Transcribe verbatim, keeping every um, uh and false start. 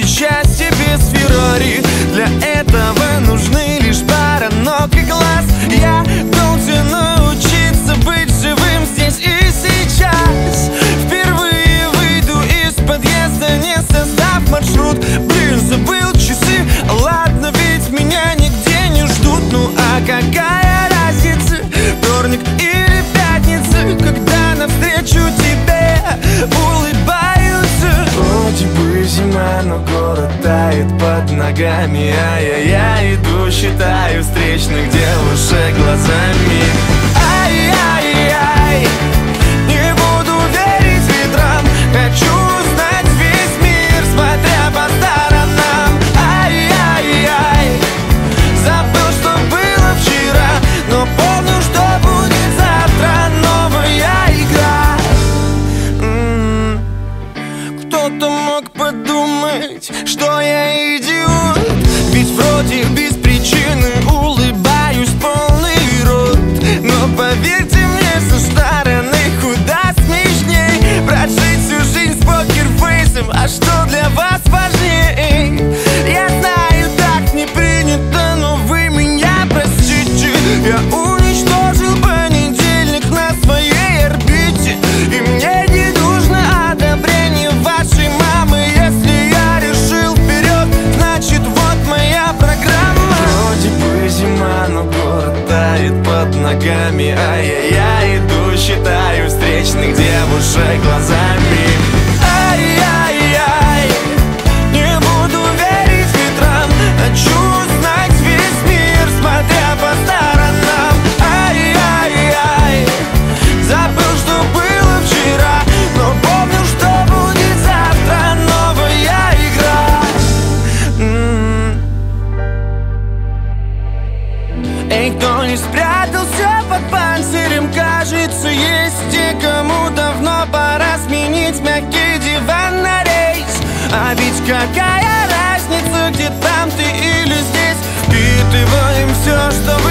счастье без Феррари. Для этого нужны лишь пара ног и глаз. Я должен научиться быть живым здесь и сейчас. Впервые выйду из подъезда, не создав маршрут. Блин, забыл часы, ладно, ведь меня нигде не ждут. Ну а какая разница, вторник или пятница, когда навстречу тебе улыбаются. Вроде бы зима, но город тает под ногами. А я, я иду, считаю встречных девушек глазами. Ай-яй-яй, не буду верить ветрам, хочу узнать весь мир, смотря по сторонам. Ай-яй-яй, забыл, что было вчера, но помню, что будет завтра. Новая игра. М-м-м. Кто-то мог подумать, что я идиот, ведь вроде без причины улыбаюсь полный рот. Но поверьте мне, со стороны куда смешней прожить всю жизнь с покерфейсом. А что для вас важнее? Я знаю, так не принято, но вы меня простите. Я уничтожил понедельник на своей орбите, и мне не нужно одобрение вашей мамы. Если я решил вперед, значит вот моя программа. Вроде бы зима, но город тает под ногами. А я, я иду, считаю встречных девушек глазами. Ай-яй-яй, не буду верить ветрам, хочу узнать весь мир, смотря по сторонам. Ай-яй-яй, забыл, что было вчера, но помню, что будет завтра. Новая игра. М-м-м. Эй, кто не спрятался под панцирем, кажется, есть те, кому давно пора сменить мягкий диван на рейс. А ведь какая разница, где там ты или здесь, впитываем все, что